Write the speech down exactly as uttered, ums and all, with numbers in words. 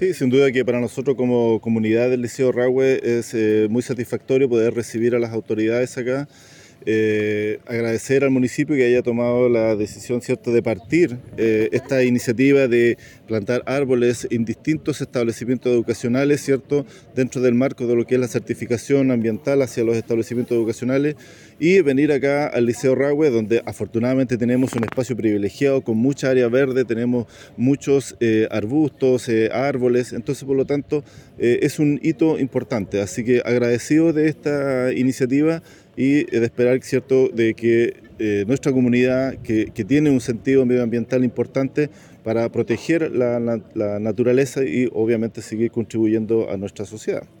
Sí, sin duda que para nosotros como comunidad del Liceo Rahue es eh, muy satisfactorio poder recibir a las autoridades acá. Eh, agradecer al municipio que haya tomado la decisión, ¿cierto?, de partir eh, esta iniciativa de plantar árboles en distintos establecimientos educacionales, ¿cierto?, dentro del marco de lo que es la certificación ambiental hacia los establecimientos educacionales, y venir acá al Liceo Rahue, donde afortunadamente tenemos un espacio privilegiado con mucha área verde, tenemos muchos eh, arbustos, eh, árboles, entonces por lo tanto eh, es un hito importante, así que agradecido de esta iniciativa y eh, de esperar, ¿cierto?, de que eh, nuestra comunidad, que, que tiene un sentido medioambiental importante para proteger la, la, la naturaleza y obviamente seguir contribuyendo a nuestra sociedad.